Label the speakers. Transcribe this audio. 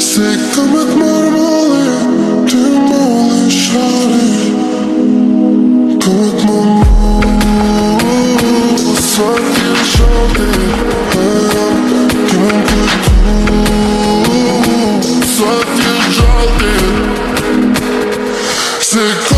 Speaker 1: C'est comme être marmolé, démolé, charré. Comme être marmolé, soit qu'il chante. Qui m'en peut tout, soit qu'il chante. C'est comme